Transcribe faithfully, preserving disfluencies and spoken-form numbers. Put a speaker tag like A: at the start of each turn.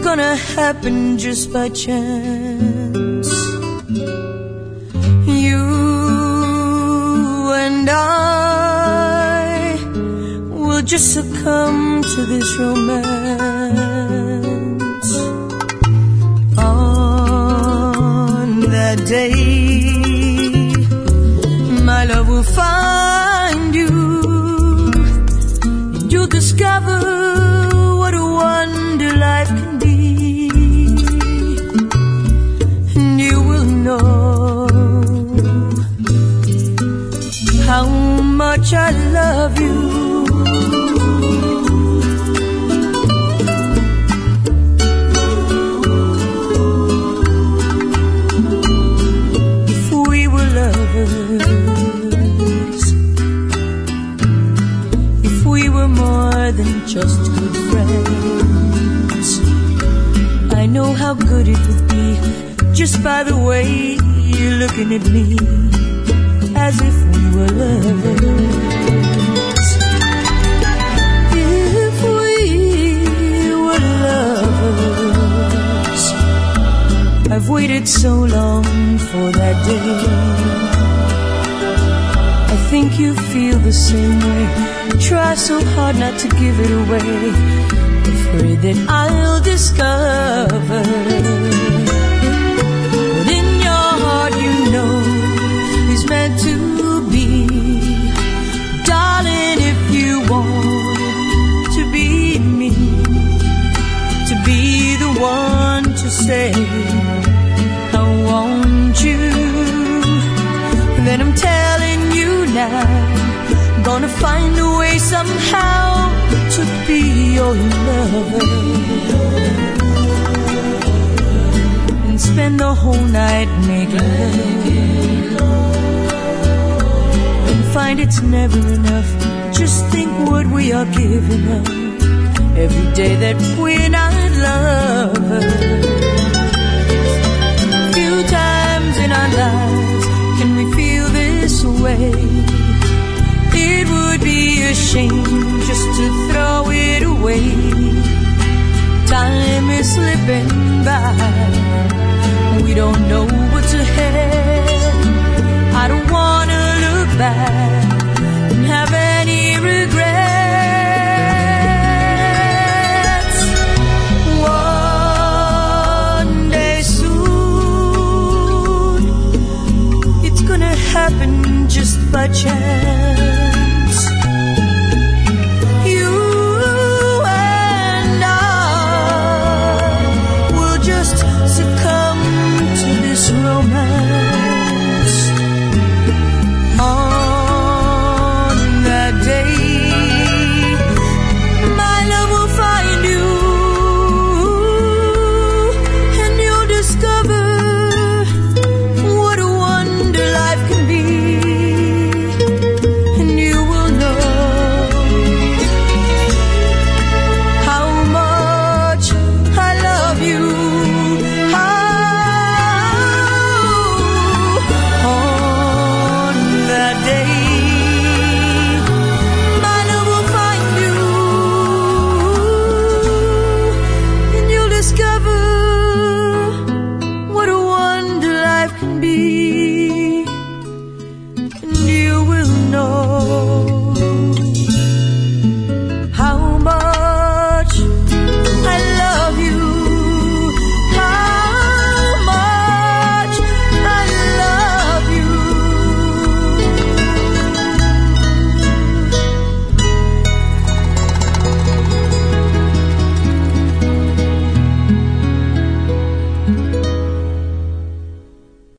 A: gonna happen just by chance. You and I will just succumb to this romance. On that day, my love will find you, and you'll discover what a wonder life can be. And you will know how much I love you. If we were lovers, if we were more than just good friends, I know how good it would be just by the way you're looking at me, as if we were lovers. If we were lovers, I've waited so long for that day. I think you feel the same way. Try so hard not to give it away, afraid that I'll discover what in your heart you know is meant to be. Darling, if you want to be me, to be the one to say I want you, then I'm telling you now, gonna find a way somehow to be your lover, and spend the whole night making love, and find it's never enough. Just think what we are giving up every day that we're not lovers. Few times in our lives can we feel this way. It would be a shame just to throw it away. Time is slipping by, we don't know what's ahead. I don't wanna look back and have any regrets. One day soon, it's gonna happen just by chance.